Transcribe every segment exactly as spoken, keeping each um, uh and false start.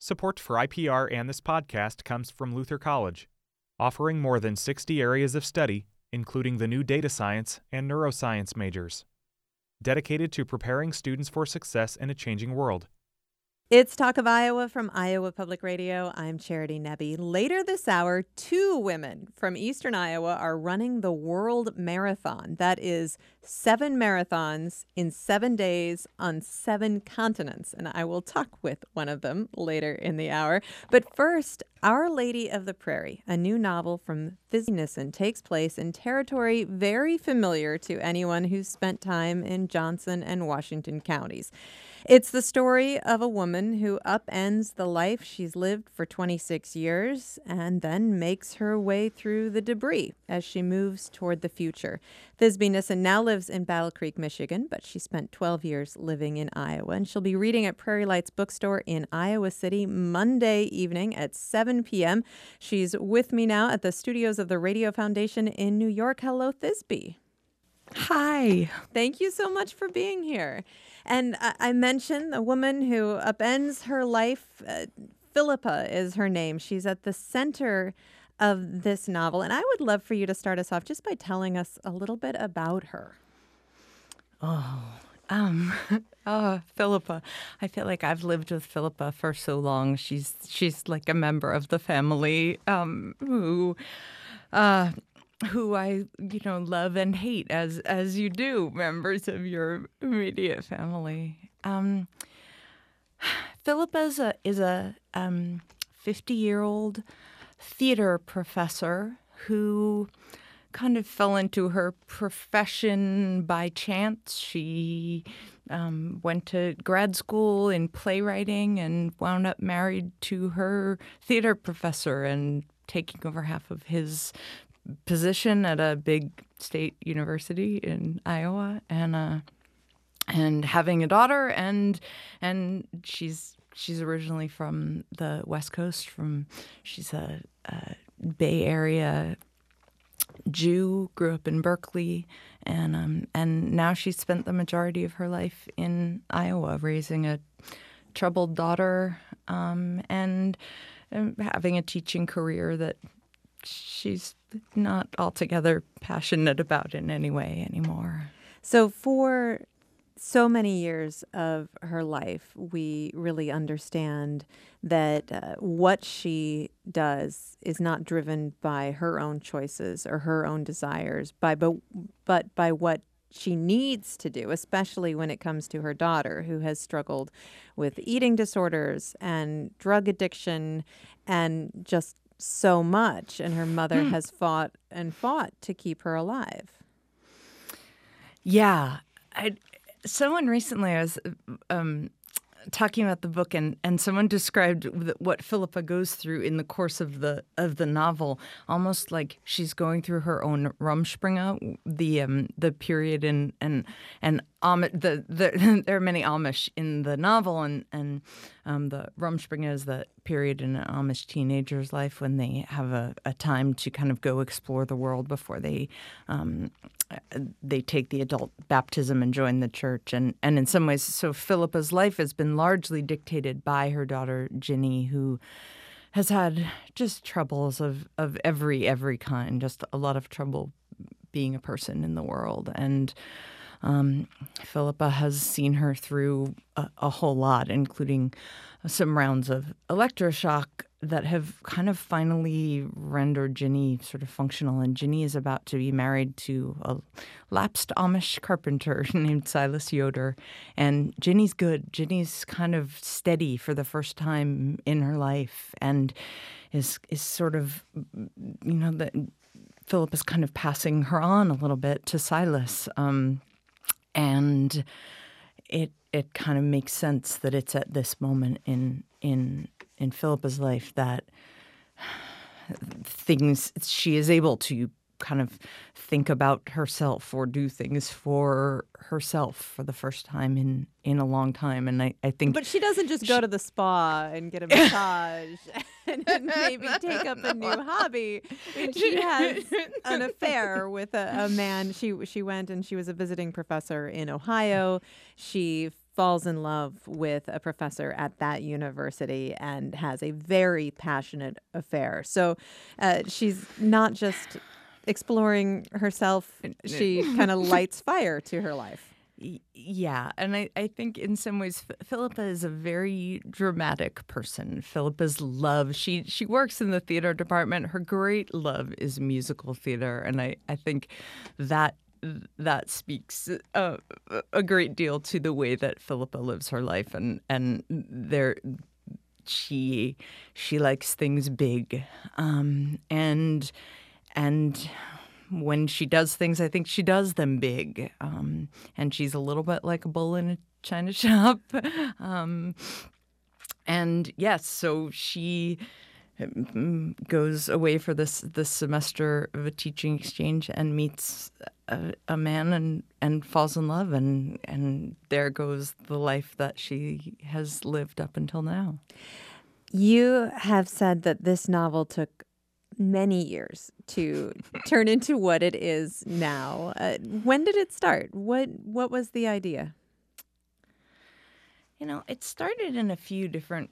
Support for I P R and this podcast comes from Luther College, offering more than sixty areas of study, including the new data science and neuroscience majors, dedicated to preparing students for success in a changing world. It's Talk of Iowa from Iowa Public Radio. I'm Charity Nebbe. Later this hour, two women from Eastern Iowa are running the World Marathon. That is seven marathons in seven days on seven continents. And I will talk with one of them later in the hour. But first, Our Lady of the Prairie, a new novel from Thisbe Nissen, takes place in territory very familiar to anyone who's spent time in Johnson and Washington counties. It's the story of a woman who upends the life she's lived for twenty-six years and then makes her way through the debris as she moves toward the future. Thisbe Nissen now lives in Battle Creek, Michigan, but she spent twelve years living in Iowa, and she'll be reading at Prairie Lights Bookstore in Iowa City Monday evening at seven p.m. She's with me now at the studios of the Radio Foundation in New York. Hello, Thisbe. Hi. Thank you so much for being here. And I, I mentioned a woman who upends her life. Uh, Philippa is her name. She's at the center of this novel. And I would love for you to start us off just by telling us a little bit about her. Oh, um, oh, Philippa. I feel like I've lived with Philippa for so long. She's she's like a member of the family um, who... Uh, who I, you know, love and hate as as you do, members of your immediate family. Um, Philippa is a, is a um, fifty-year-old theater professor who kind of fell into her profession by chance. She um, went to grad school in playwriting and wound up married to her theater professor and taking over half of his position at a big state university in Iowa, and uh, and having a daughter, and and she's she's originally from the West Coast. From she's a, a Bay Area Jew, grew up in Berkeley, and um and now she's spent the majority of her life in Iowa, raising a troubled daughter, um, and, and having a teaching career that she's not altogether passionate about in any way anymore. So for so many years of her life, we really understand that uh, what she does is not driven by her own choices or her own desires, by but, but by what she needs to do, especially when it comes to her daughter, who has struggled with eating disorders and drug addiction and just so much, and her mother mm. has fought and fought to keep her alive. Yeah. I, someone recently, I was um, talking about the book, and, and someone described what Philippa goes through in the course of the of the novel, almost like she's going through her own Rumspringa, the um, the period in and and um, the, the there are many Amish in the novel, and and um, the Rumspringa is the period in an Amish teenager's life when they have a, a time to kind of go explore the world before they um, they take the adult baptism and join the church. And, and in some ways, so Philippa's life has been largely dictated by her daughter, Ginny, who has had just troubles of, of every, every kind, just a lot of trouble being a person in the world. And um, Philippa has seen her through a, a whole lot, including some rounds of electroshock that have kind of finally rendered Ginny sort of functional. And Ginny is about to be married to a lapsed Amish carpenter named Silas Yoder. And Ginny's good. Ginny's kind of steady for the first time in her life, and is is sort of, you know, that Philip is kind of passing her on a little bit to Silas. Um, and it it kind of makes sense that it's at this moment in in in Philippa's life that things she is able to kind of think about herself or do things for herself for the first time in, in a long time. And I, I think... But she doesn't just go she, to the spa and get a massage and maybe take up a new hobby. I mean, she has an affair with a, a man. She she went and she was a visiting professor in Ohio. She falls in love with a professor at that university and has a very passionate affair. So uh, she's not just exploring herself, she kind of lights fire to her life. Yeah, and I, I think in some ways Philippa is a very dramatic person. Philippa's love, she she works in the theater department. Her great love is musical theater, and I, I think that that speaks uh, a great deal to the way that Philippa lives her life, and and there she she likes things big, um, and and. When she does things, I think she does them big. Um, and she's a little bit like a bull in a china shop. Um, and yes, so she goes away for this this semester of a teaching exchange and meets a, a man and, and falls in love. And, and there goes the life that she has lived up until now. You have said that this novel took many years to turn into what it is now. Uh, when did it start? What what was the idea? You know, it started in a few different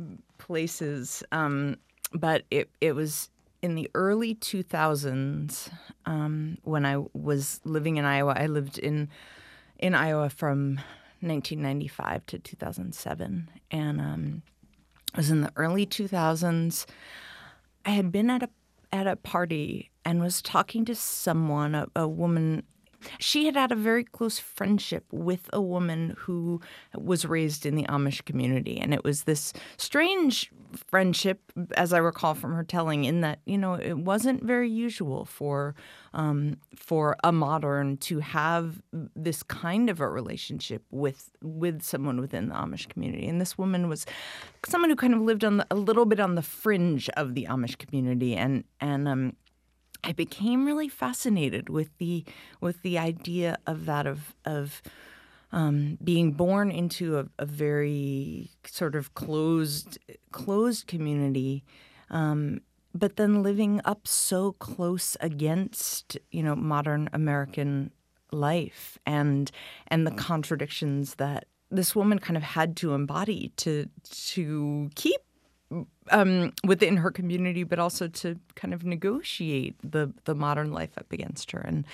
places, um, but it it was in the early two thousands um, when I was living in Iowa. I lived in in Iowa from nineteen ninety-five to two thousand seven, and um, it was in the early two thousands. I had been at a at a party and was talking to someone, a, a woman. She had had a very close friendship with a woman who was raised in the Amish community. And it was this strange friendship, as I recall from her telling, in that, you know, it wasn't very usual for um, for a modern to have this kind of a relationship with with someone within the Amish community. And this woman was someone who kind of lived on the, a little bit on the fringe of the Amish community. And, and um I became really fascinated with the with the idea of that of of um, being born into a, a very sort of closed closed community, um, but then living up so close against, you know, modern American life and and the contradictions that this woman kind of had to embody to to keep Um, within her community, but also to kind of negotiate the, the modern life up against her. And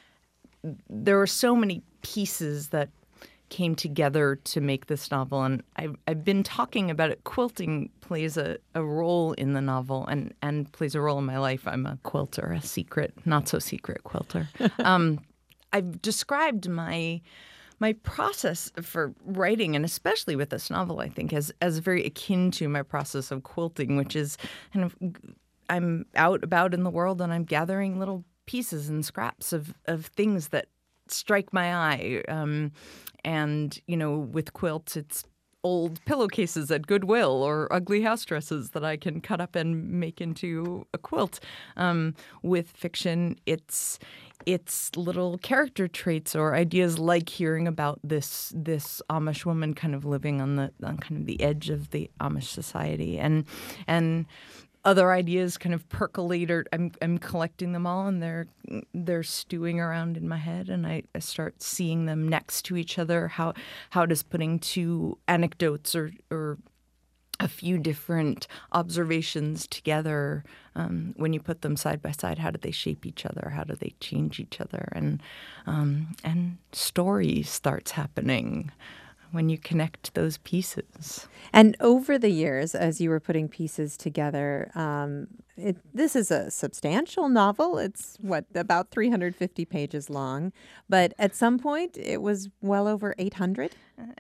there were so many pieces that came together to make this novel. And I've, I've been talking about it. Quilting plays a, a role in the novel and, and plays a role in my life. I'm a quilter, a secret, not so secret quilter. um, I've described my... My process for writing, and especially with this novel, I think, as as very akin to my process of quilting, which is kind of I'm out about in the world and I'm gathering little pieces and scraps of, of things that strike my eye. Um, and, you know, with quilts, it's old pillowcases at Goodwill or ugly house dresses that I can cut up and make into a quilt. Um, with fiction, it's it's little character traits or ideas like hearing about this this Amish woman kind of living on the on kind of the edge of the Amish society, and and other ideas kind of percolate. Or I'm I'm collecting them all, and they're they're stewing around in my head, and I, I start seeing them next to each other. How how does putting two anecdotes or or a few different observations together, um, when you put them side by side, how do they shape each other? How do they change each other? And um, and story starts happening when you connect those pieces. And over the years, as you were putting pieces together, um, it, this is a substantial novel. It's, what, about three hundred fifty pages long. But at some point, it was well over eight hundred?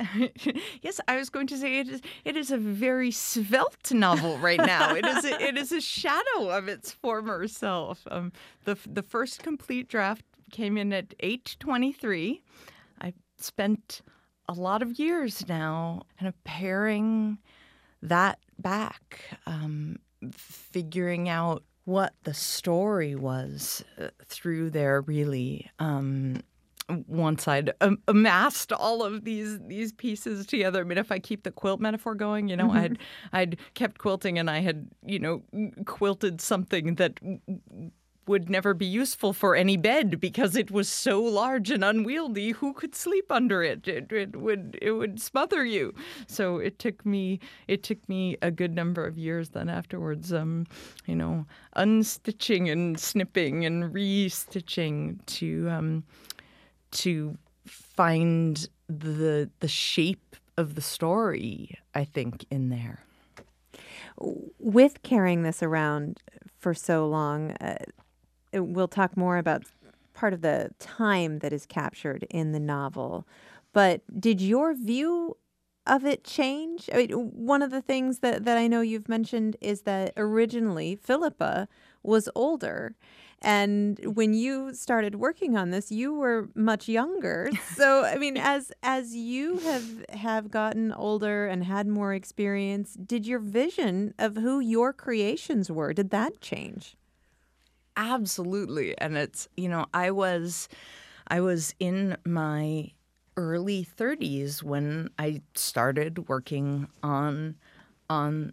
Yes, I was going to say it is It is a very svelte novel right now. It is a, it is a shadow of its former self. Um, the, the first complete draft came in at eight twenty-three. I spent a lot of years now kind of paring that back, um, figuring out what the story was uh, through there, really. Um, once I'd um, amassed all of these these pieces together. I mean, if I keep the quilt metaphor going, you know, mm-hmm. I'd I'd kept quilting and I had, you know, quilted something that would never be useful for any bed because it was so large and unwieldy. Who could sleep under it? It, it would it would smother you. So it took me it took me a good number of years then afterwards, um, you know, unstitching and snipping and re-stitching to um, to find the the shape of the story, I think, in there. With carrying this around for so long, uh, we'll talk more about part of the time that is captured in the novel. But did your view of it change? I mean, one of the things that, that I know you've mentioned is that originally Philippa was older. And when you started working on this, you were much younger. So, I mean, as as you have have gotten older and had more experience, did your vision of who your creations were, did that change? Absolutely. And it's, you know, I was I was in my early thirties when I started working on on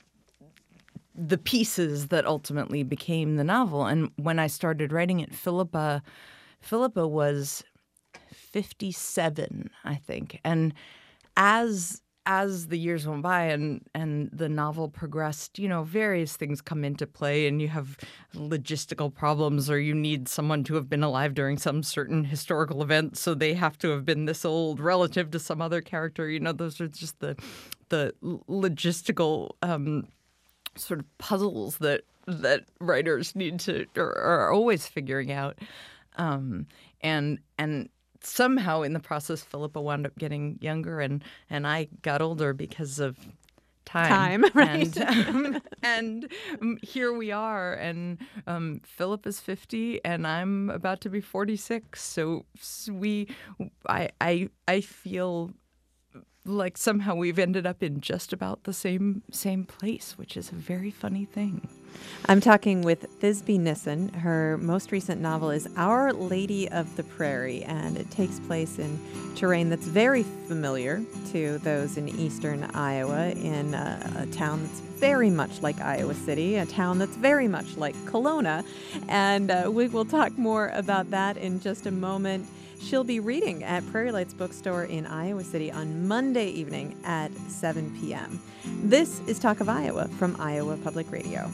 the pieces that ultimately became the novel. And when I started writing it, Philippa, Philippa was fifty-seven, I think. And as as the years went by and, and the novel progressed, you know, various things come into play, and you have logistical problems, or you need someone to have been alive during some certain historical event, so they have to have been this old relative to some other character. You know, those are just the the logistical um sort of puzzles that that writers need to or are always figuring out, um, and and somehow in the process, Philippa wound up getting younger, and and I got older because of time. Time, right? And, um, and um, here we are, and um, Philip is fifty, and I'm about to be forty-six. So, so we, I I I feel like somehow we've ended up in just about the same same place, which is a very funny thing. I'm talking with Thisbe Nissen. Her most recent novel is Our Lady of the Prairie, and it takes place in terrain that's very familiar to those in eastern Iowa, in a, a town that's very much like Iowa City, a town that's very much like Kelowna. And uh, we will talk more about that in just a moment. She'll be reading at Prairie Lights Bookstore in Iowa City on Monday evening at seven p.m. This is Talk of Iowa from Iowa Public Radio.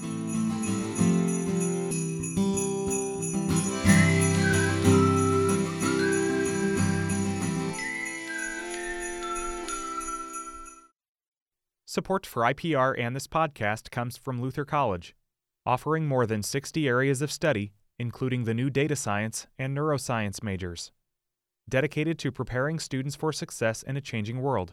Support for I P R and this podcast comes from Luther College, offering more than sixty areas of study, including the new data science and neuroscience majors, dedicated to preparing students for success in a changing world.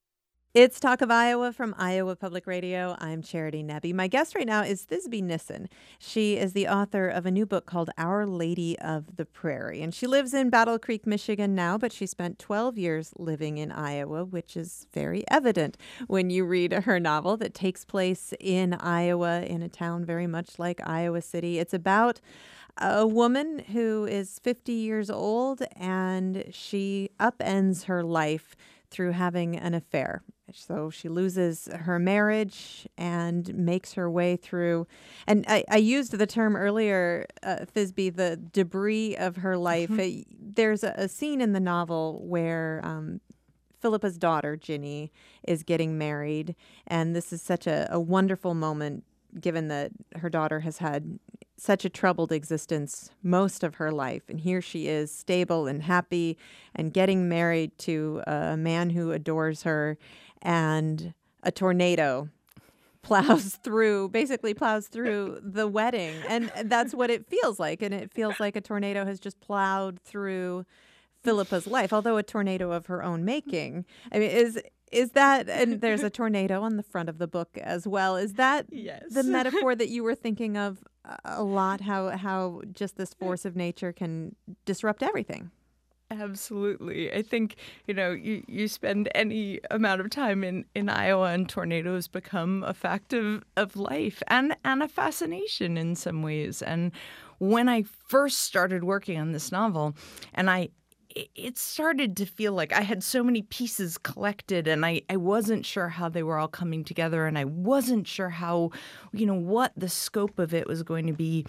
It's Talk of Iowa from Iowa Public Radio. I'm Charity Nebbe. My guest right now is Thisbe Nissen. She is the author of a new book called Our Lady of the Prairie. And she lives in Battle Creek, Michigan now, but she spent twelve years living in Iowa, which is very evident when you read her novel that takes place in Iowa, in a town very much like Iowa City. It's about a woman who is fifty years old, and she upends her life through having an affair. So she loses her marriage and makes her way through. And I, I used the term earlier, uh, Thisbe, the debris of her life. Mm-hmm. There's a, a scene in the novel where um, Philippa's daughter, Ginny, is getting married. And this is such a, a wonderful moment, given that her daughter has had such a troubled existence most of her life. And here she is, stable and happy and getting married to a man who adores her. And a tornado plows through, basically plows through the wedding. And that's what it feels like. And it feels like a tornado has just plowed through Philippa's life, although a tornado of her own making. I mean, is is that, and there's a tornado on the front of the book as well. Is that yes. the metaphor that you were thinking of a lot, how how just this force of nature can disrupt everything? Absolutely. I think, you know, you, you spend any amount of time in, in Iowa and tornadoes become a fact of, of life and, and a fascination in some ways. And when I first started working on this novel, and I it started to feel like I had so many pieces collected, and I, I wasn't sure how they were all coming together, and I wasn't sure how, you know, what the scope of it was going to be.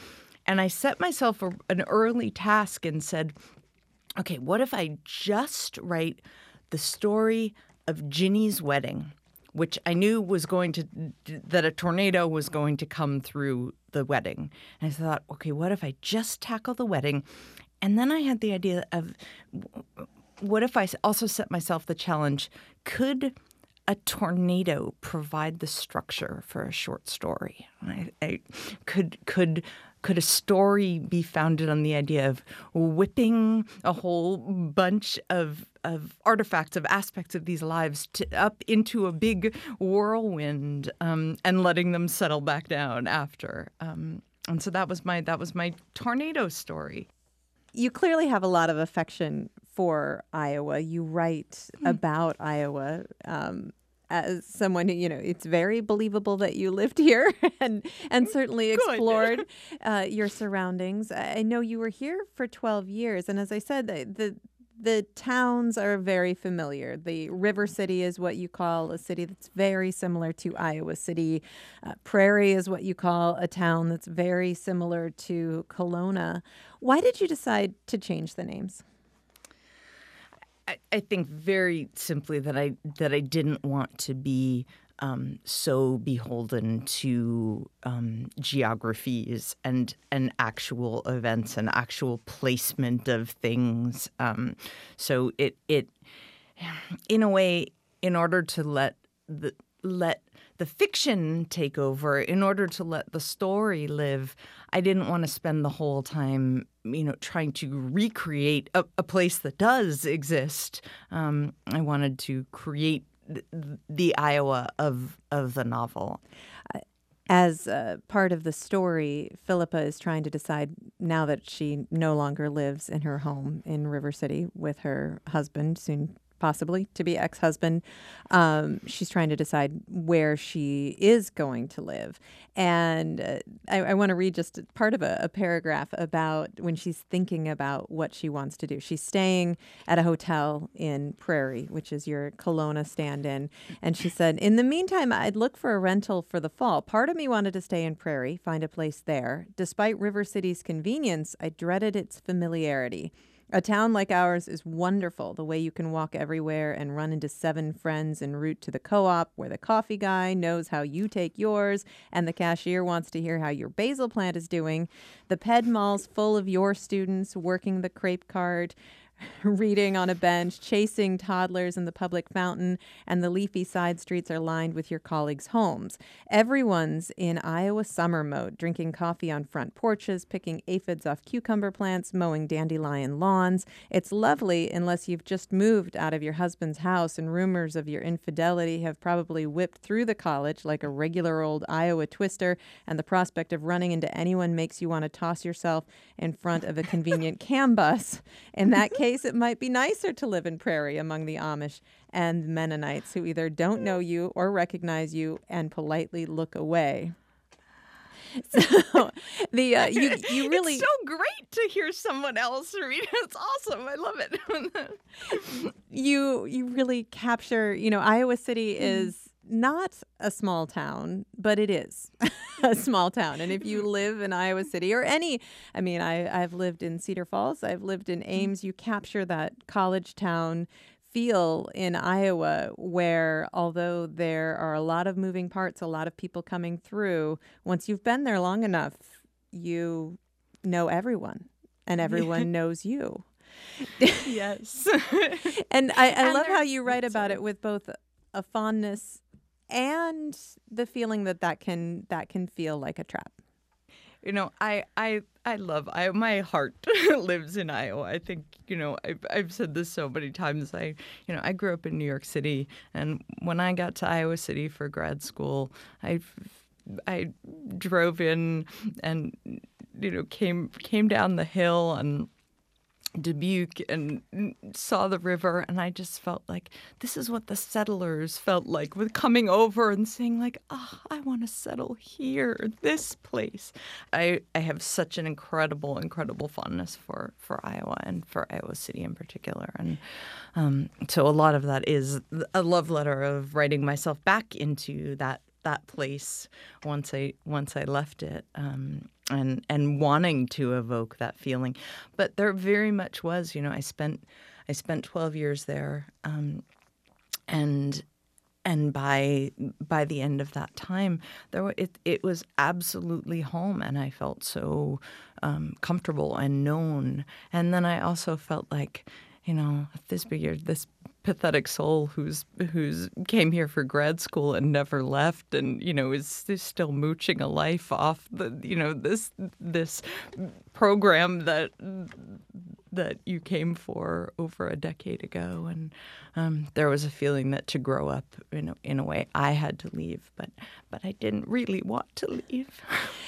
And I set myself a, an early task and said, okay, what if I just write the story of Ginny's wedding, which I knew was going to, that a tornado was going to come through the wedding. And I thought, okay, what if I just tackle the wedding? And then I had the idea of, what if I also set myself the challenge, could a tornado provide the structure for a short story? I, I, could could could a story be founded on the idea of whipping a whole bunch of of artifacts, of aspects of these lives to, up into a big whirlwind um, and letting them settle back down after? Um, and so that was my that was my tornado story. You clearly have a lot of affection for Iowa. You write mm. about Iowa. Um, As someone who, you know, it's very believable that you lived here and and certainly explored uh, your surroundings. I know you were here for twelve years. And as I said, the, the the towns are very familiar. The River City is what you call a city that's very similar to Iowa City. Uh, Prairie is what you call a town that's very similar to Kelowna. Why did you decide to change the names? I think very simply that I that I didn't want to be um, so beholden to um, geographies and and actual events and actual placement of things. Um, so it it in a way, in order to let the let the fiction take over, in order to let the story live, I didn't want to spend the whole time, you know, trying to recreate a, a place that does exist. Um, I wanted to create th- the Iowa of of the novel. As uh, part of the story, Philippa is trying to decide, now that she no longer lives in her home in River City with her husband, soon possibly to be ex-husband. Um, she's trying to decide where she is going to live. And uh, I, I want to read just part of a, a paragraph about when she's thinking about what she wants to do. She's staying at a hotel in Prairie, which is your Kelowna stand-in. And she said, in the meantime, I'd look for a rental for the fall. Part of me wanted to stay in Prairie, find a place there. Despite River City's convenience, I dreaded its familiarity. A town like ours is wonderful, the way you can walk everywhere and run into seven friends en route to the co-op where the coffee guy knows how you take yours and the cashier wants to hear how your basil plant is doing. The Ped Mall's full of your students working the crepe cart, reading on a bench, chasing toddlers in the public fountain, and the leafy side streets are lined with your colleagues' homes. Everyone's in Iowa summer mode, drinking coffee on front porches, picking aphids off cucumber plants, mowing dandelion lawns. It's lovely unless you've just moved out of your husband's house and rumors of your infidelity have probably whipped through the college like a regular old Iowa twister, and the prospect of running into anyone makes you want to toss yourself in front of a convenient cam bus. In that case, it might be nicer to live in Prairie among the Amish and Mennonites who either don't know you or recognize you and politely look away. So the uh, you you really it's so great to hear someone else read. It's awesome. I love it. you you really capture. You know, Iowa City is not a small town, but it is a small town. And if you live in Iowa City or any, I mean, I, I've lived in Cedar Falls, I've lived in Ames, you capture that college town feel in Iowa where, although there are a lot of moving parts, a lot of people coming through, once you've been there long enough, you know everyone and everyone knows you. Yes. And I, I and love how you write about it with both a fondness and the feeling that that can that can feel like a trap. You know, I I I love I my heart lives in Iowa. I think, you know, I've I've said this so many times. I you know I grew up in New York City, and when I got to Iowa City for grad school, I I drove in and you know came came down the hill and Dubuque and saw the river, and I just felt like this is what the settlers felt like with coming over and saying like, oh, I want to settle here, this place. I, I have such an incredible, incredible fondness for, for Iowa and for Iowa City in particular. And um, so a lot of that is a love letter of writing myself back into that that place once I once I left it. Um, and and wanting to evoke that feeling. But there very much was, you know, I spent I spent twelve years there, um, and and by by the end of that time, there were, it it was absolutely home, and I felt so um, comfortable and known. And then I also felt like, you know, this big this pathetic soul who's who's came here for grad school and never left, and you know is, is still mooching a life off the you know this this program that that you came for over a decade ago. And um, there was a feeling that to grow up in a, in a way I had to leave, but but I didn't really want to leave.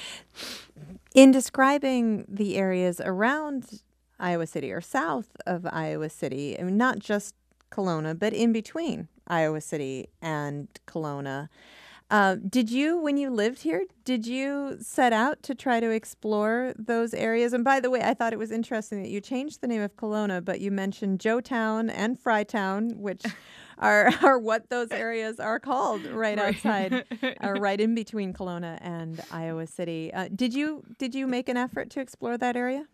In describing the areas around Iowa City or south of Iowa City, I mean, not just Kelowna, but in between Iowa City and Kelowna. Uh, did you, when you lived here, did you set out to try to explore those areas? And by the way, I thought it was interesting that you changed the name of Kelowna, but you mentioned Joetown and Frytown, which are are what those areas are called, right, right. outside, or right in between Kelowna and Iowa City. Uh, did you did you make an effort to explore that area?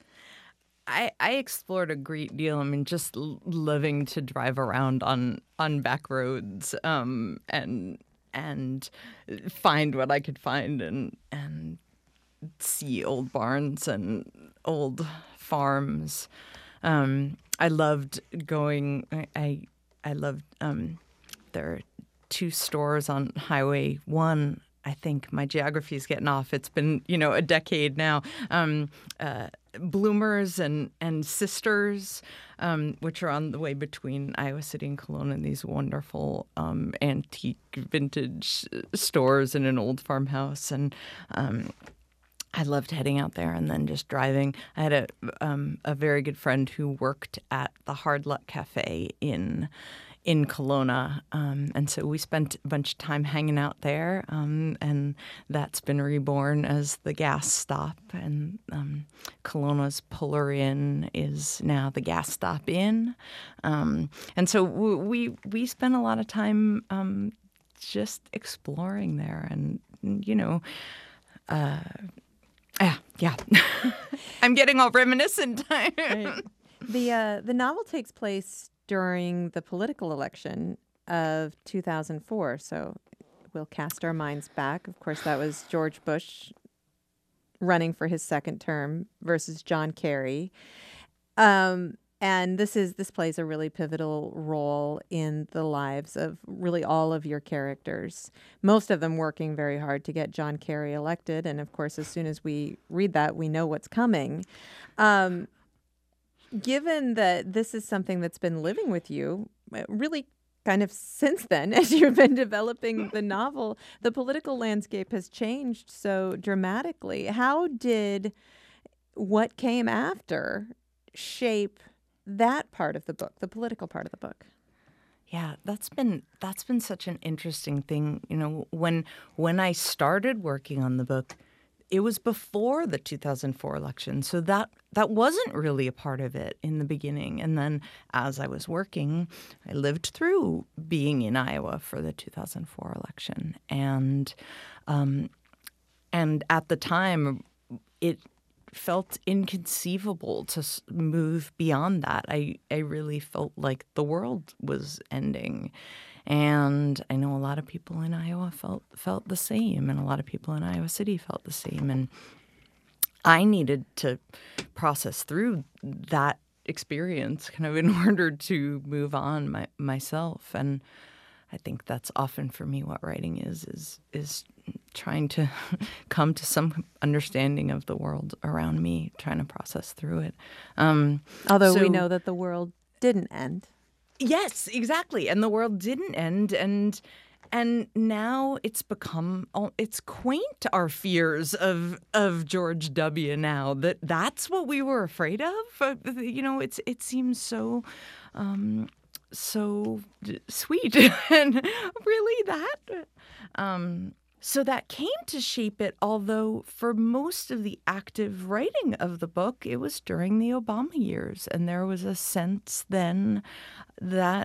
I, I explored a great deal. I mean, just l- living to drive around on, on back roads, um, and and find what I could find, and and see old barns and old farms. Um, I loved going. I I, I loved. Um, there are two stores on Highway One. I think my geography is getting off. It's been, you know, a decade now. Um, uh, Bloomers and and Sisters, um, which are on the way between Iowa City and Kelowna, these wonderful um, antique vintage stores in an old farmhouse. And um, I loved heading out there and then just driving. I had a um, a very good friend who worked at the Hard Luck Cafe in in Kelowna, um, and so we spent a bunch of time hanging out there, um, and that's been reborn as the gas stop. And um, Kelowna's Puller Inn is now the Gas Stop Inn, um, and so we we spent a lot of time um, just exploring there, and you know. Uh, Yeah, yeah. I'm getting all reminiscent. Right. The uh, the novel takes place during the political election of two thousand four, so we'll cast our minds back. Of course, that was George Bush running for his second term versus John Kerry. Um, and this is this plays a really pivotal role in the lives of really all of your characters, most of them working very hard to get John Kerry elected. And of course, as soon as we read that, we know what's coming. Um, given that this is something that's been living with you really kind of since then, as you've been developing the novel, the political landscape has changed so dramatically. How did what came after shape that part of the book, the political part of the book? Yeah, that's been that's been such an interesting thing. You know, when when I started working on the book, it was before the two thousand four election, so that that wasn't really a part of it in the beginning. And then as I was working, I lived through being in Iowa for the two thousand four election, and um, and at the time, it felt inconceivable to move beyond that. I, I really felt like the world was ending. And I know a lot of people in Iowa felt felt the same, and a lot of people in Iowa City felt the same. And I needed to process through that experience kind of in order to move on my, myself. And I think that's often for me what writing is, is, is trying to come to some understanding of the world around me, trying to process through it. Um, Although so, we know that the world didn't end. Yes, exactly. And the world didn't end. And and now it's become, it's quaint, our fears of of George W. now, that that's what we were afraid of. You know, it's it seems so... Um, so sweet and really that um so that came to shape it, although for most of the active writing of the book it was during the Obama years, and there was a sense then that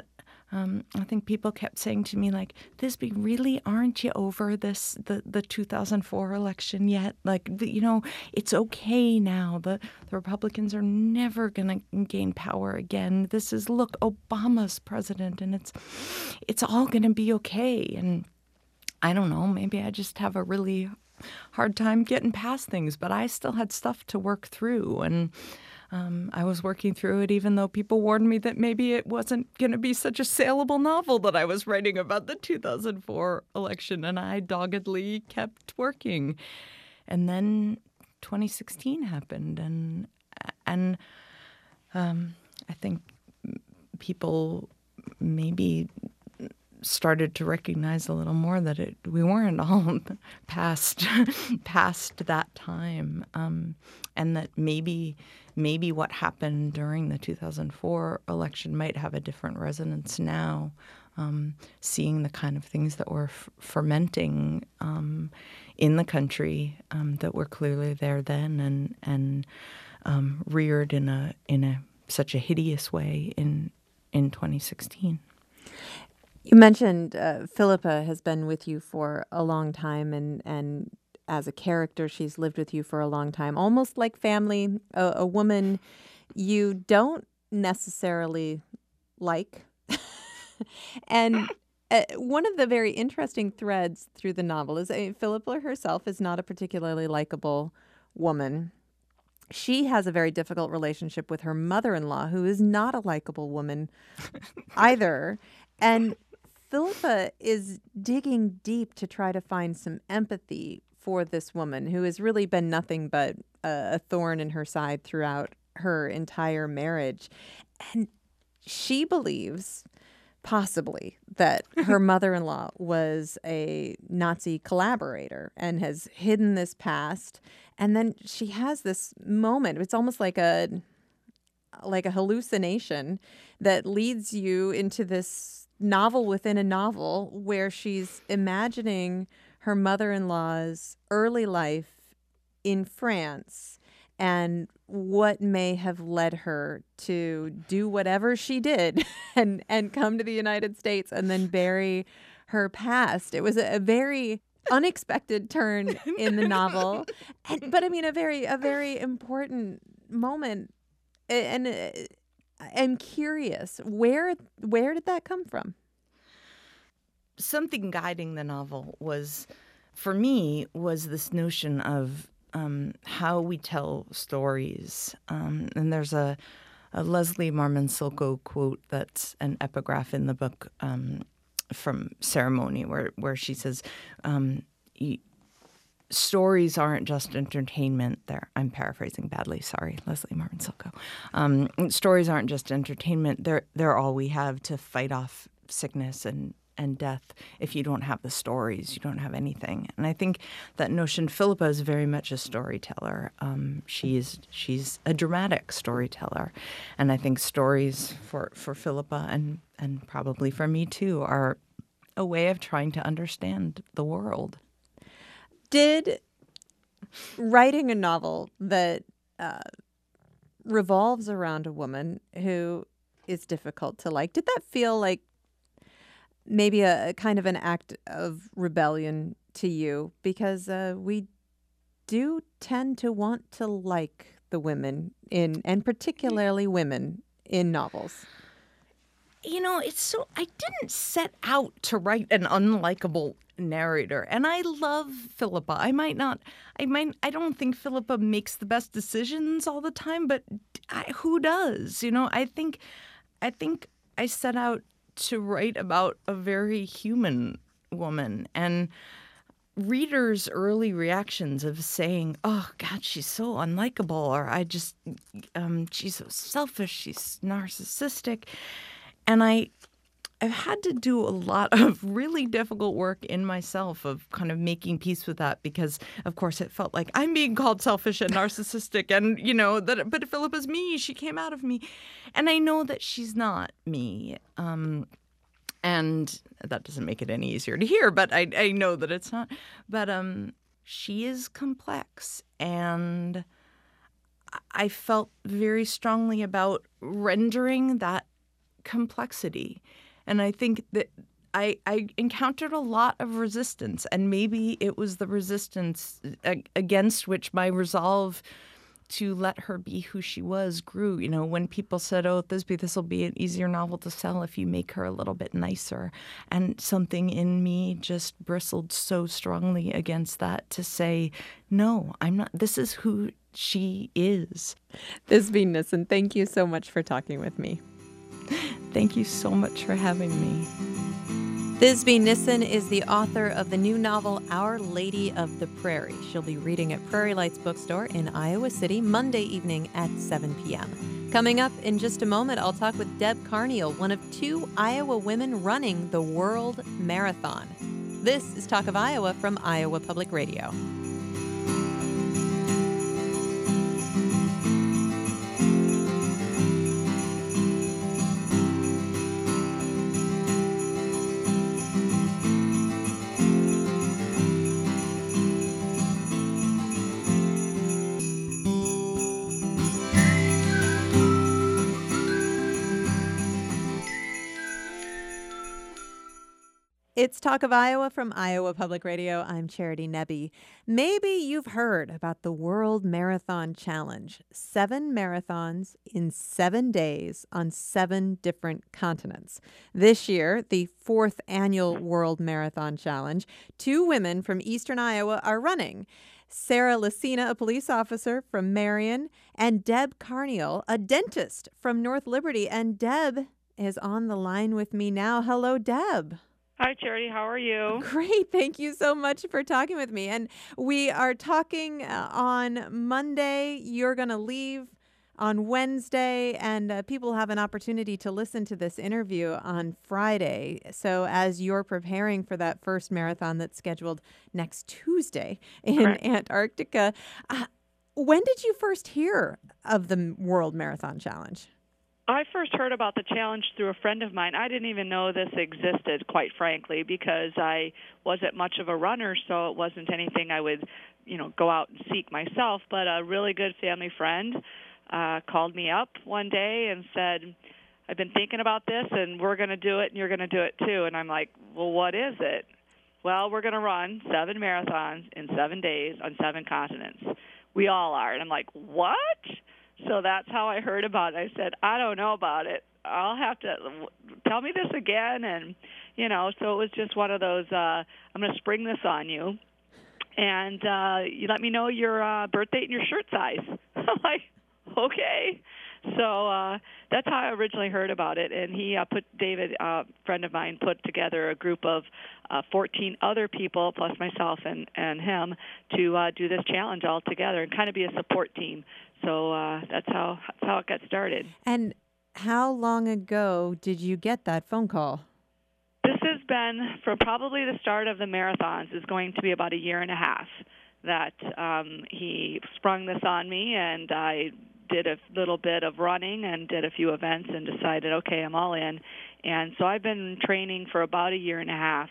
Um, I think people kept saying to me, like, Thisbe, really, aren't you over this, the, the two thousand four election yet? Like, you know, it's okay now. The, the Republicans are never going to gain power again. This is, look, Obama's president, and it's, it's all going to be okay. And I don't know, maybe I just have a really hard time getting past things, but I still had stuff to work through. And Um, I was working through it even though people warned me that maybe it wasn't going to be such a saleable novel that I was writing about the two thousand four election, and I doggedly kept working. And then twenty sixteen happened, and and um, I think people maybe started to recognize a little more that it we weren't all past past that time, um, and that maybe maybe what happened during the two thousand four election might have a different resonance now, um, seeing the kind of things that were f- fermenting um, in the country um, that were clearly there then and and um, reared in a in a such a hideous way in in twenty sixteen. You mentioned uh, Philippa has been with you for a long time, and, and as a character, she's lived with you for a long time, almost like family, a, a woman you don't necessarily like. And uh, one of the very interesting threads through the novel is uh, Philippa herself is not a particularly likable woman. She has a very difficult relationship with her mother-in-law, who is not a likable woman either. And Philippa is digging deep to try to find some empathy for this woman who has really been nothing but a, a thorn in her side throughout her entire marriage. And she believes, possibly, that her mother-in-law was a Nazi collaborator and has hidden this past. And then she has this moment. It's almost like a like a hallucination that leads you into this novel within a novel where she's imagining her mother-in-law's early life in France and what may have led her to do whatever she did and, and come to the United States and then bury her past. It was a, a very unexpected turn in the novel, and, but I mean a very a very important moment. And uh, I'm curious, where where did that come from? Something guiding the novel was, for me, was this notion of um, how we tell stories. Um, and there's a, a Leslie Marmon Silko quote that's an epigraph in the book um, from Ceremony, where, where she says, um, stories aren't just entertainment. They're, I'm paraphrasing badly. Sorry, Leslie Marmon Silko. Um, stories aren't just entertainment. They're they're all we have to fight off sickness and, and death. If you don't have the stories, you don't have anything. And I think that notion, Philippa is very much a storyteller. Um, she's she's a dramatic storyteller, and I think stories for for Philippa and and probably for me too are a way of trying to understand the world. Did writing a novel that uh, revolves around a woman who is difficult to like, did that feel like maybe a, a kind of an act of rebellion to you? Because uh, we do tend to want to like the women in, and particularly women in novels. You know, it's so, I didn't set out to write an unlikable narrator, and I love Philippa. I might not, I might, I don't think Philippa makes the best decisions all the time, but I, who does? You know, I think, I think I set out to write about a very human woman, and readers' early reactions of saying, "Oh God, she's so unlikable," or "I just, um, she's so selfish, she's narcissistic." And I, I've had to do a lot of really difficult work in myself of kind of making peace with that, because, of course, it felt like I'm being called selfish and narcissistic, and, you know, that, but Philippa's me. She came out of me. And I know that she's not me. Um, and that doesn't make it any easier to hear, but I, I know that it's not. But um, she is complex, and I felt very strongly about rendering that complexity And I think that I, I encountered a lot of resistance, and maybe it was the resistance against which my resolve to let her be who she was grew. You know, when people said, oh, Thisbe, this will be an easier novel to sell if you make her a little bit nicer. And something in me just bristled so strongly against that to say, no, I'm not. This is who she is. Thisbe Nissen, thank you so much for talking with me. Thank you so much for having me. Thisbe Nissen is the author of the new novel Our Lady of the Prairie. She'll be reading at Prairie Lights Bookstore in Iowa City Monday evening at seven p.m. Coming up in just a moment, I'll talk with Deb Carneal, one of two Iowa women running the World Marathon. This is Talk of Iowa from Iowa Public Radio. It's Talk of Iowa from Iowa Public Radio. I'm Charity Nebbe. Maybe you've heard about the World Marathon Challenge. Seven marathons in seven days on seven different continents. This year, the fourth annual World Marathon Challenge, two women from eastern Iowa are running. Sarah Lacina, a police officer from Marion, and Deb Carneal, a dentist from North Liberty. And Deb is on the line with me now. Hello, Deb. Hi, Charity. How are you? Great. Thank you so much for talking with me. And we are talking uh, on Monday. You're going to leave on Wednesday, and uh, people have an opportunity to listen to this interview on Friday. So as you're preparing for that first marathon that's scheduled next Tuesday in Correct. Antarctica, uh, when did you first hear of the World Marathon Challenge? I first heard about the challenge through a friend of mine. I didn't even know this existed, quite frankly, because I wasn't much of a runner, so it wasn't anything I would, you know, go out and seek myself. But a really good family friend uh, called me up one day and said, I've been thinking about this, and we're going to do it, and you're going to do it too. And I'm like, well, what is it? Well, we're going to run seven marathons in seven days on seven continents. We all are. And I'm like, what? So that's how I heard about it. I said, I don't know about it. I'll have to tell me this again. And, you know, so it was just one of those, uh, I'm going to spring this on you. And uh, you let me know your uh, birth date and your shirt size. I'm like, okay. So uh, that's how I originally heard about it. And he uh, put, David, a uh, friend of mine, put together a group of uh, fourteen other people, plus myself and, and him, to uh, do this challenge all together and kind of be a support team. So uh, that's how that's how it got started. And how long ago did you get that phone call? This has been, from probably the start of the marathons, is going to be about a year and a half that um, he sprung this on me, and I did a little bit of running and did a few events and decided, okay, I'm all in. And so I've been training for about a year and a half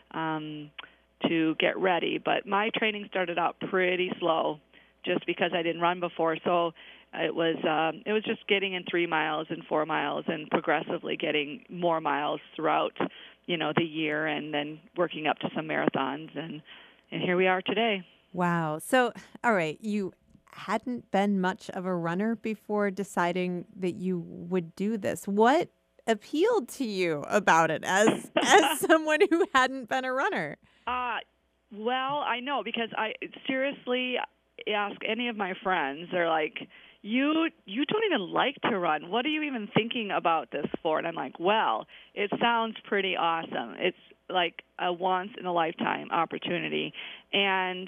um, to get ready. But my training started out pretty slow, just because I didn't run before. So it was um, it was just getting in three miles and four miles and progressively getting more miles throughout, you know, the year, and then working up to some marathons. And, and here we are today. Wow. So, all right, you hadn't been much of a runner before deciding that you would do this. What appealed to you about it as as someone who hadn't been a runner? Uh, well, I know, because I seriously ask any of my friends, they're like, you you don't even like to run. What are you even thinking about this for? And I'm like, well, it sounds pretty awesome. It's like a once-in-a-lifetime opportunity. And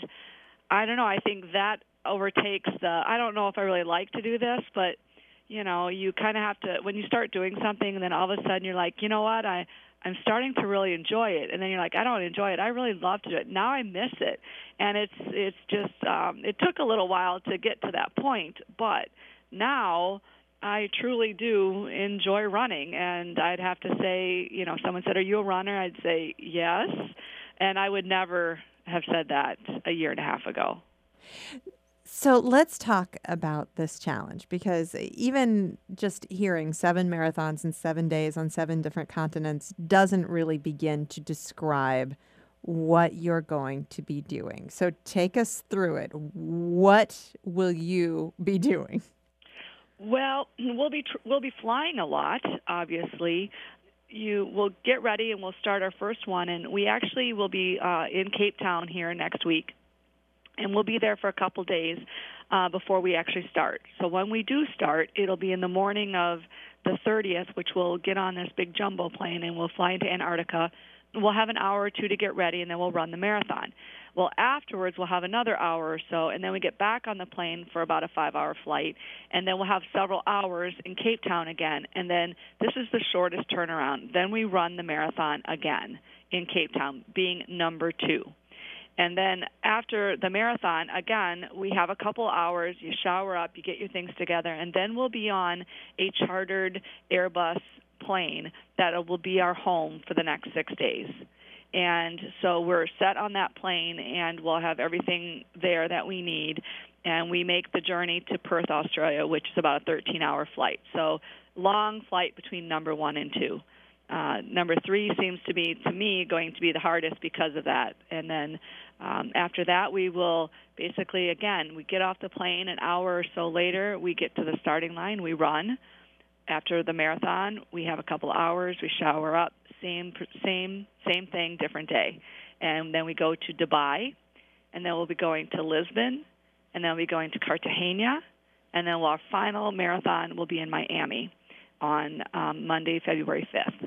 I don't know, I think that overtakes the, I don't know if I really like to do this, but, you know, you kind of have to, when you start doing something and then all of a sudden you're like, you know what, I, I'm starting to really enjoy it. And then you're like, I don't enjoy it. I really love to do it. Now I miss it. And it's it's just, um, it took a little while to get to that point, but now I truly do enjoy running. And I'd have to say, you know, if someone said, are you a runner? I'd say yes. And I would never have said that a year and a half ago. So let's talk about this challenge, because even just hearing seven marathons in seven days on seven different continents doesn't really begin to describe what you're going to be doing. So take us through it. What will you be doing? Well, we'll be tr- we'll be flying a lot, obviously. You will get ready and we'll start our first one, and we actually will be uh, in Cape Town here next week, and we'll be there for a couple days uh, before we actually start. So when we do start, it'll be in the morning of the thirtieth, which we'll get on this big jumbo plane and we'll fly into Antarctica. We'll have an hour or two to get ready, and then we'll run the marathon. Well, afterwards, we'll have another hour or so, and then we get back on the plane for about a five-hour flight, and then we'll have several hours in Cape Town again, and then this is the shortest turnaround. Then we run the marathon again in Cape Town, being number two. And then after the marathon, again, we have a couple hours. You shower up, you get your things together, and then we'll be on a chartered Airbus plane that will be our home for the next six days. And so we're set on that plane, and we'll have everything there that we need. And we make the journey to Perth, Australia, which is about a thirteen-hour flight. So long flight between number one and two. Uh, number three seems to be, to me, going to be the hardest because of that. And then um, after that, we will basically, again, we get off the plane an hour or so later. We get to the starting line. We run. After the marathon, we have a couple hours. We shower up. Same, same, same thing, different day. And then we go to Dubai, and then we'll be going to Lisbon, and then we'll be going to Cartagena, and then our final marathon will be in Miami on um, Monday, February fifth.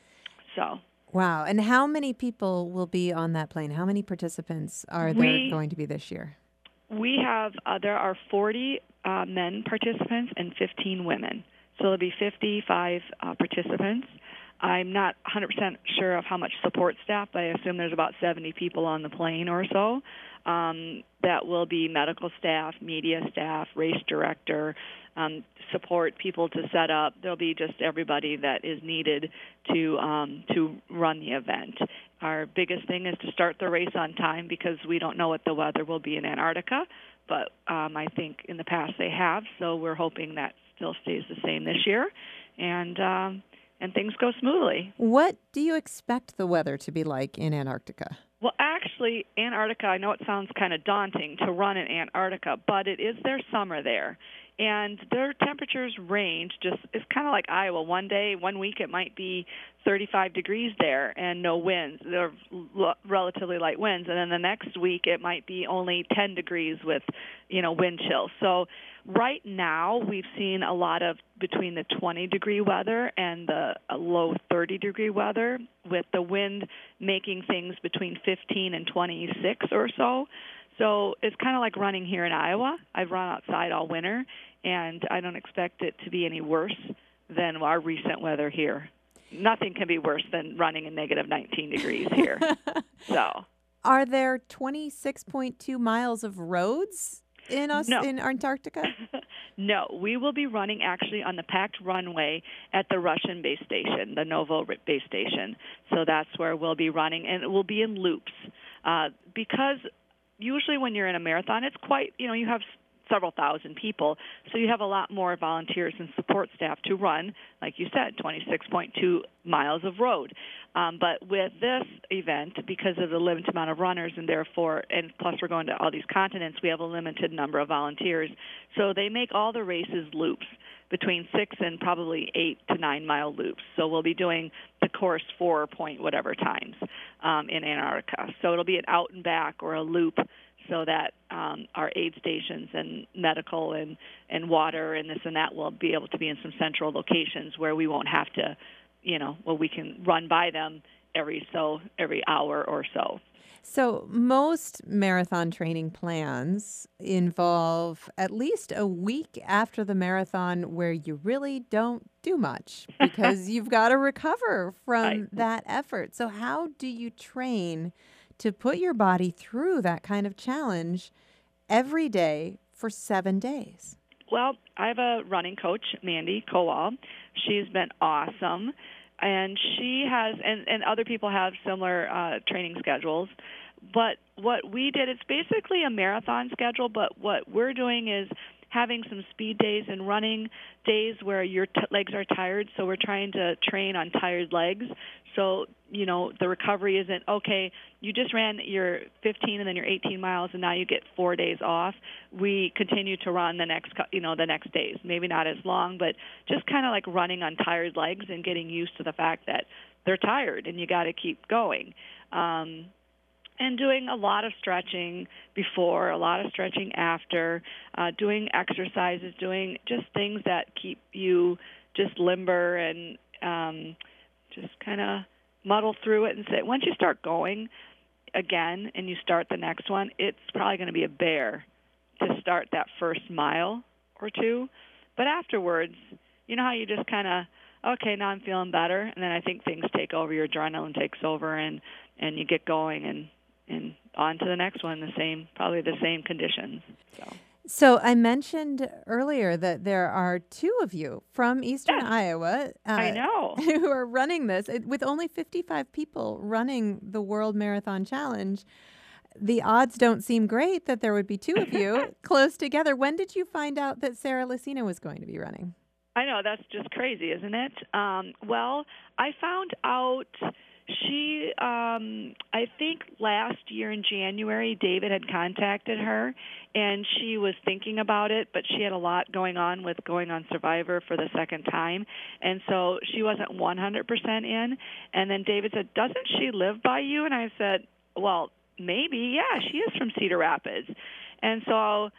So. Wow. And how many people will be on that plane? How many participants are there we, going to be this year? We have, uh, there are forty uh, men participants and fifteen women. So there'll be fifty-five uh, participants. I'm not one hundred percent sure of how much support staff, but I assume there's about seventy people on the plane or so. Um, that will be medical staff, media staff, race director, um, support people to set up. There'll be just everybody that is needed to um, to run the event. Our biggest thing is to start the race on time, because we don't know what the weather will be in Antarctica, but um, I think in the past they have, so we're hoping that still stays the same this year, and um, and things go smoothly. What do you expect the weather to be like in Antarctica? Well, actually, Antarctica, I know it sounds kind of daunting to run in Antarctica, but it is their summer there. And their temperatures range just, it's kind of like Iowa. One day, one week, it might be thirty-five degrees there and no winds. They're l- relatively light winds. And then the next week, it might be only ten degrees with, you know, wind chill. So right now, we've seen a lot of between the twenty degree weather and the low thirty degree weather, with the wind making things between fifteen and twenty-six or so. So it's kind of like running here in Iowa. I've run outside all winter, and I don't expect it to be any worse than our recent weather here. Nothing can be worse than running in negative nineteen degrees here. So, are there twenty-six point two miles of roads in us no. in Antarctica? No, we will be running actually on the packed runway at the Russian base station, the Novo base station. So that's where we'll be running, and it will be in loops. Uh, because usually when you're in a marathon, it's quite, you know, you have several thousand people, so you have a lot more volunteers and support staff to run, like you said, twenty-six point two miles of road. Um, but with this event, because of the limited amount of runners, and therefore, and plus we're going to all these continents, we have a limited number of volunteers. So they make all the races loops, between six and probably eight to nine mile loops. So we'll be doing the course four point whatever times um, in Antarctica. So it'll be an out and back or a loop, so that um, our aid stations and medical and, and water and this and that will be able to be in some central locations where we won't have to, you know, well, we can run by them every so every hour or so. So most marathon training plans involve at least a week after the marathon where you really don't do much because you've got to recover from Right. that effort. So how do you train to put your body through that kind of challenge every day for seven days? Well, I have a running coach, Mandy Kowal. She's been awesome. And she has, and, and other people have similar uh, training schedules. But what we did, it's basically a marathon schedule, but what we're doing is having some speed days and running days where your t- legs are tired. So we're trying to train on tired legs. So, you know, the recovery isn't, okay, you just ran your fifteen and then your eighteen miles and now you get four days off. We continue to run the next, you know, the next days. Maybe not as long, but just kind of like running on tired legs and getting used to the fact that they're tired and you got to keep going. Um, and doing a lot of stretching before, a lot of stretching after, uh, doing exercises, doing just things that keep you just limber and um, just kind of muddle through it and say, once you start going again and you start the next one, it's probably going to be a bear to start that first mile or two. But afterwards, you know how you just kind of, okay, now I'm feeling better, and then I think things take over, your adrenaline takes over, and, and you get going and and on to the next one, the same, probably the same conditions. So, so I mentioned earlier that there are two of you from Eastern yes, Iowa uh, I know. who are running this. It, with only fifty-five people running the World Marathon Challenge, the odds don't seem great that there would be two of you close together. When did you find out that Sarah Lucina was going to be running? I know, that's just crazy, isn't it? Um, well, I found out... She, um, I think last year in January, David had contacted her, and she was thinking about it, but she had a lot going on with going on Survivor for the second time, and so she wasn't one hundred percent in. And then David said, doesn't she live by you? And I said, well, maybe, yeah, she is from Cedar Rapids. And so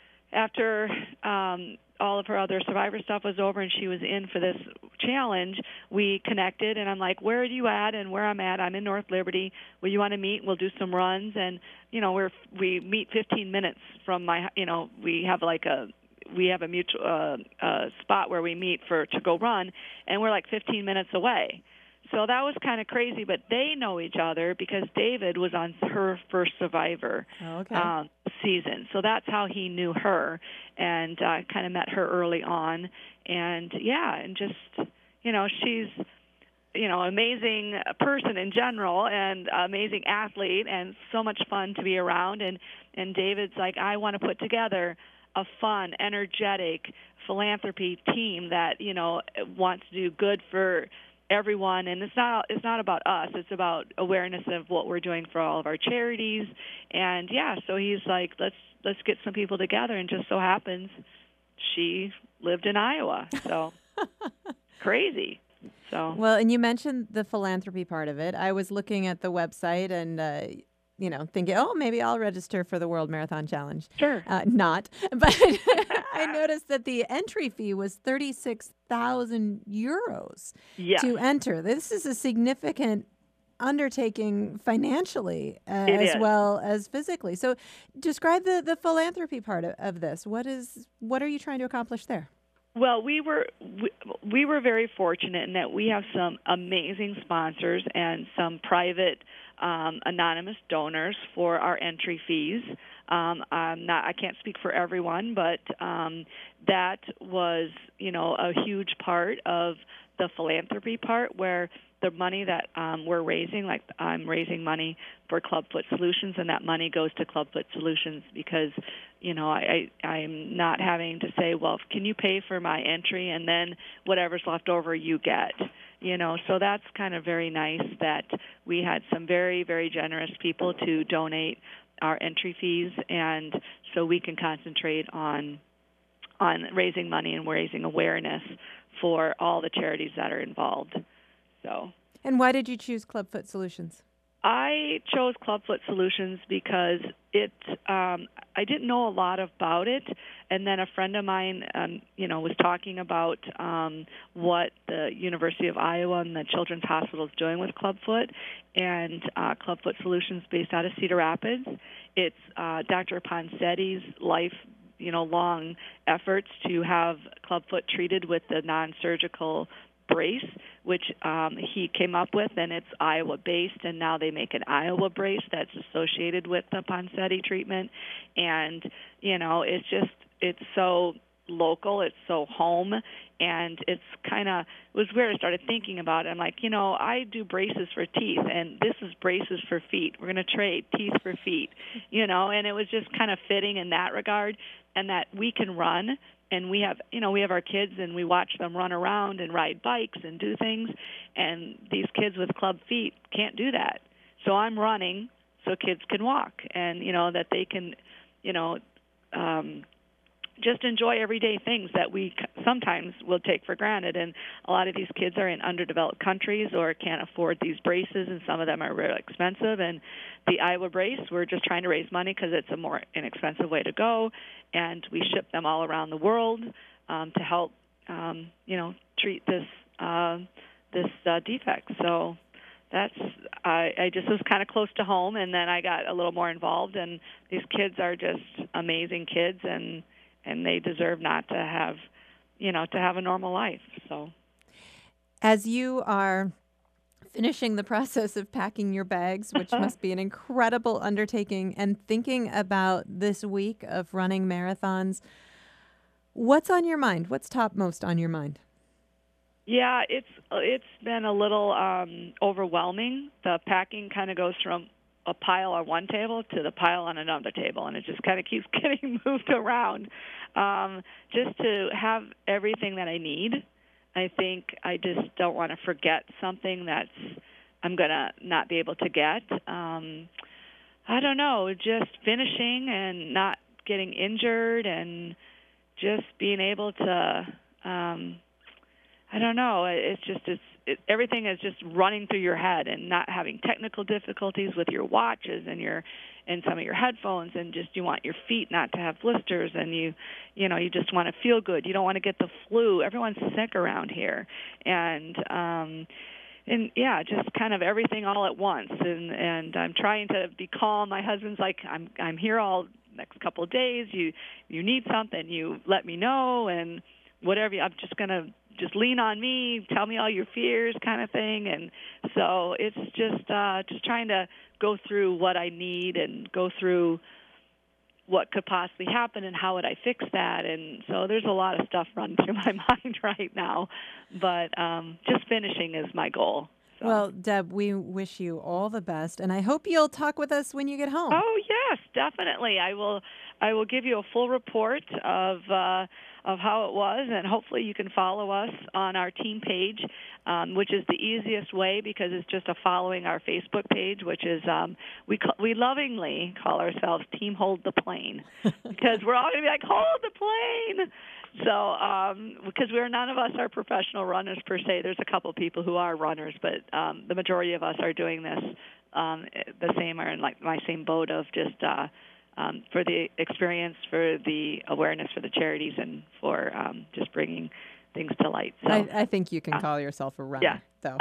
after um, all of her other Survivor stuff was over and she was in for this challenge, we connected, and I'm like, where are you at? And where I'm at, I'm in North Liberty. Will you want to meet? We'll do some runs. And, you know, we're, we meet fifteen minutes from my, you know, we have like a, we have a mutual uh, uh, spot where we meet for to go run, and we're like fifteen minutes away. So that was kind of crazy, but they know each other because David was on her first Survivor Oh, okay. um, season. So that's how he knew her, and uh, kind of met her early on. And, yeah, and just, you know, she's, you know, amazing person in general and amazing athlete and so much fun to be around. And, and David's like, I want to put together a fun, energetic philanthropy team that, you know, wants to do good for everyone. And it's not it's not about us, it's about awareness of what we're doing for all of our charities. And yeah, so he's like, let's let's get some people together, and just so happens she lived in Iowa. So crazy. So Well, and you mentioned the philanthropy part of it. I was looking at the website and uh you know, thinking, oh, maybe I'll register for the World Marathon Challenge. Sure. Uh, not. But I noticed that the entry fee was thirty-six thousand euros yes. to enter. This is a significant undertaking financially uh, It as is. well as physically. So describe the, the philanthropy part of, of this. What is what are you trying to accomplish there? Well, we were we, we were very fortunate in that we have some amazing sponsors and some private um, anonymous donors for our entry fees. Um, I'm not I can't speak for everyone, but um, that was, you know, a huge part of the philanthropy part, where the money that um, we're raising, like I'm raising money for Clubfoot Solutions, and that money goes to Clubfoot Solutions because, you know, I, I, I'm not having to say, well, can you pay for my entry, and then whatever's left over you get, you know. So that's kind of very nice that we had some very, very generous people to donate our entry fees, and so we can concentrate on on raising money and raising awareness for all the charities that are involved. So, And why did you choose Clubfoot Solutions? I chose Clubfoot Solutions because it um, I didn't know a lot about it, and then a friend of mine, um, you know, was talking about um, what the University of Iowa and the Children's Hospital is doing with Clubfoot, and uh, Clubfoot Solutions based out of Cedar Rapids. It's uh, Doctor Ponsetti's life, you know, long efforts to have Clubfoot treated with the non-surgical brace, which um, he came up with, and it's Iowa-based, and now they make an Iowa brace that's associated with the Ponsetti treatment. And, you know, it's just, it's so local, it's so home, and it's kind of, it was weird. I started thinking about it. I'm like, you know, I do braces for teeth, and this is braces for feet. We're going to trade teeth for feet, you know, and it was just kind of fitting in that regard, and that we can run, and we have, you know, we have our kids, and we watch them run around and ride bikes and do things, and these kids with club feet can't do that. So I'm running so kids can walk, and, you know, that they can, you know, um, just enjoy everyday things that we sometimes will take for granted. And a lot of these kids are in underdeveloped countries or can't afford these braces, and some of them are really expensive. And the Iowa brace, we're just trying to raise money because it's a more inexpensive way to go, and we ship them all around the world um, to help, um, you know, treat this uh, this uh, defect. So that's I, I just was kind of close to home, and then I got a little more involved. And these kids are just amazing kids, and and they deserve not to have, you know, to have a normal life. So, as you are finishing the process of packing your bags, which must be an incredible undertaking, and thinking about this week of running marathons, what's on your mind? What's topmost on your mind? Yeah, it's it's been a little um, overwhelming. The packing kind of goes from a pile on one table to the pile on another table, and it just kind of keeps getting moved around. Um, just to have everything that I need. I think I just don't want to forget something that's I'm going to not be able to get. Um, I don't know, just finishing and not getting injured, and just being able to, um, I don't know, it's just, it's, it, everything is just running through your head, and not having technical difficulties with your watches and your and some of your headphones, and just you want your feet not to have blisters, and you you know you just want to feel good. You don't want to get the flu. Everyone's sick around here, and um and yeah, just kind of everything all at once. And and I'm trying to be calm. My husband's like, I'm I'm here all next couple of days. You you need something, you let me know, and whatever. I'm just gonna just lean on me, tell me all your fears, kind of thing. And so it's just uh, just trying to go through what I need, and go through what could possibly happen, and how would I fix that. And so there's a lot of stuff running through my mind right now, but um, just finishing is my goal. So. Well, Deb, we wish you all the best, and I hope you'll talk with us when you get home. Oh yes, definitely. I will. I will give you a full report of uh, of how it was, and hopefully you can follow us on our team page, um, which is the easiest way, because it's just a following our Facebook page, which is um, we call, we lovingly call ourselves Team Hold the Plane, because we're all going to be like, hold the plane. So, um, because we're none of us are professional runners per se. There's a couple of people who are runners, but um, the majority of us are doing this um, the same, or in like my same boat of just uh, um, for the experience, for the awareness, for the charities, and for um, just bringing things to light. So I, I think you can uh, call yourself a runner. Yeah. So.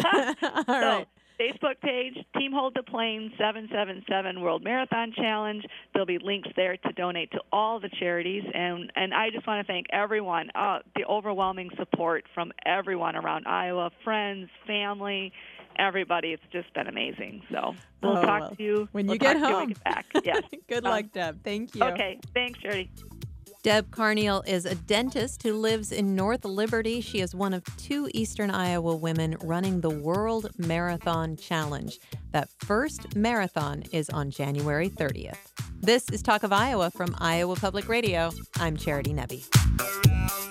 All so, right. Facebook page, Team Hold the Plane seven seven seven World Marathon Challenge. There'll be links there to donate to all the charities. And, and I just want to thank everyone, uh, the overwhelming support from everyone around Iowa, friends, family, everybody. It's just been amazing. So we'll oh, talk well, to you when we'll you get home. You home. Get back. Yes. Good um, luck, Deb. Thank you. Okay. Thanks, Charity. Deb Carneal is a dentist who lives in North Liberty. She is one of two Eastern Iowa women running the World Marathon Challenge. That first marathon is on January thirtieth. This is Talk of Iowa from Iowa Public Radio. I'm Charity Nebbe.